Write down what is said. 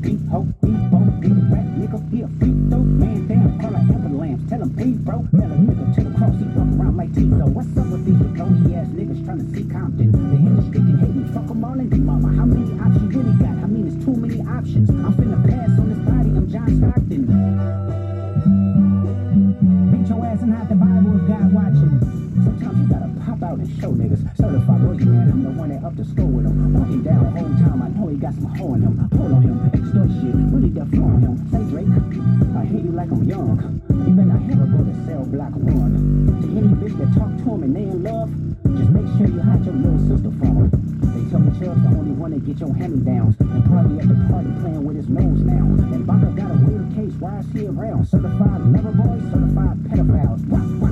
beat ho, beat bo, beat rap, nigga, he a freak though. Man down, call like ambulance, tell him please, bro. Tell a nigga to the cross, he walk around like Tizo. What's up with these phony ass niggas trying to see Compton? The industry can hate me, fuck them all in the mama. How many options you really got? I mean, it's too many options. I'm finna pass on this body, I'm John Stockton. Beat your ass and hide the Bible if God watching. Sometimes you gotta pop out and show niggas. Certified boogeyman, I'm the one that up to school with him. Walking down whole time, I know he got some hoe in him. Pull on him, extort shit, really deform him. Say Drake, I hate you like I'm young. You better never go to cell block 1. To any bitch that talk to him and they in love, just make sure you hide your little sister from him. They tell me Chubb's the only one that get your hand-me-downs. And probably at the party playing with his nose now. And Baka got a weird case, why is he around? Certified lover boys, certified pedophiles. What?